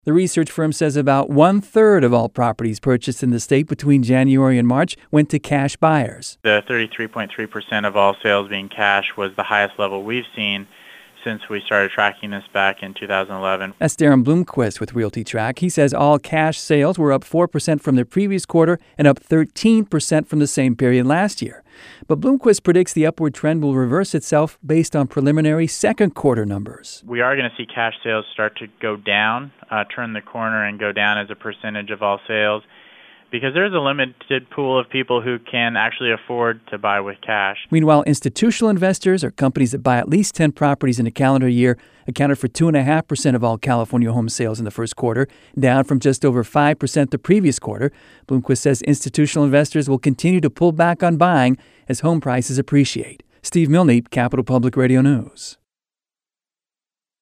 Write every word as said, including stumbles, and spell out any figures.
The research firm says about one-third of all properties purchased in the state between January and March went to cash buyers. The thirty-three point three percent of all sales being cash was the highest level we've seen since we started tracking this back in two thousand eleven. That's Darren Bloomquist with RealtyTrack. He says all cash sales were up four percent from the previous quarter and up thirteen percent from the same period last year. But Bloomquist predicts the upward trend will reverse itself based on preliminary second quarter numbers. We are going to see cash sales start to go down, uh, turn the corner and go down as a percentage of all sales, because there's a limited pool of people who can actually afford to buy with cash. Meanwhile, institutional investors, or companies that buy at least ten properties in a calendar year, accounted for two point five percent of all California home sales in the first quarter, down from just over five percent the previous quarter. Bloomquist says institutional investors will continue to pull back on buying as home prices appreciate. Steve Milne, Capital Public Radio News.